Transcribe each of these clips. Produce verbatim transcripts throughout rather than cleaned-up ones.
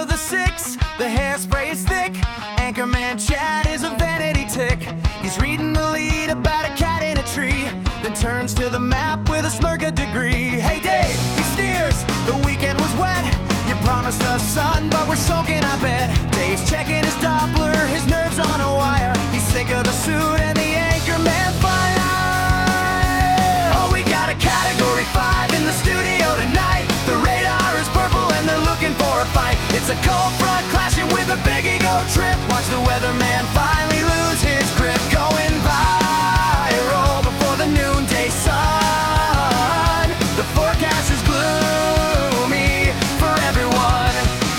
of the six, the hairspray is thick. Anchorman Chad is a vanity tick. He's reading the lead about a cat in a tree, then turns to the map with a smirk a degree. Hey Dave, he steers, the weekend was wet. You promised us sun, but we're soaking, I bet. Dave's checking his Doppler, his nerves on a wire. He's sick of the suit and the Anchorman fire. Oh, we got a category five in the studio tonight. The radar is purple and they're looking for a fight. It's a cold front clashing with a big ego trip. Watch the weatherman finally lose his grip. Going viral before the noonday sun. The forecast is gloomy for everyone.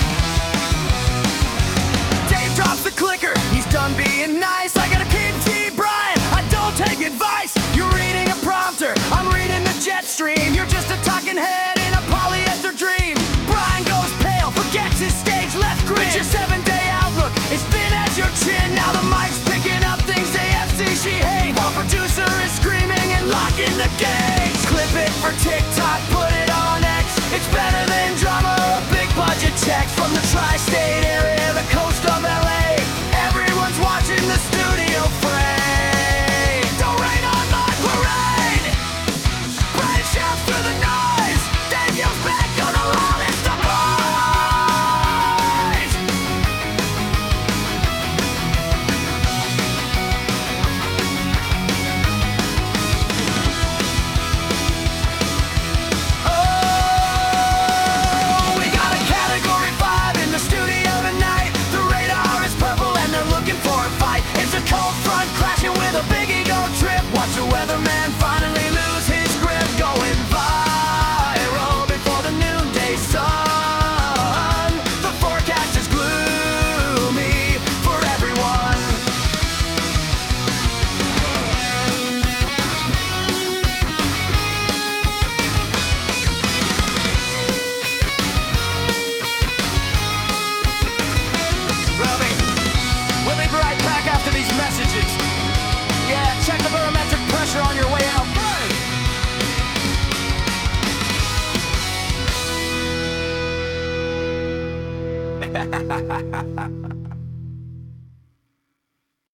Dave drops the clicker, he's done being nice. I gotta keep T. Brian, I don't take advice. You're reading a prompter, I'm reading the jet stream. You're just a talking head in a polyester dream. Brian goes pale, forgets his stage left grin. It's your seven-day outlook, it's thin as your chin. Now the mic's picking up things A F C she hates, while producer is screaming and locking the gates. Clip it for TikTok, put it on X. It's better than drama or big budget checks from the tri-state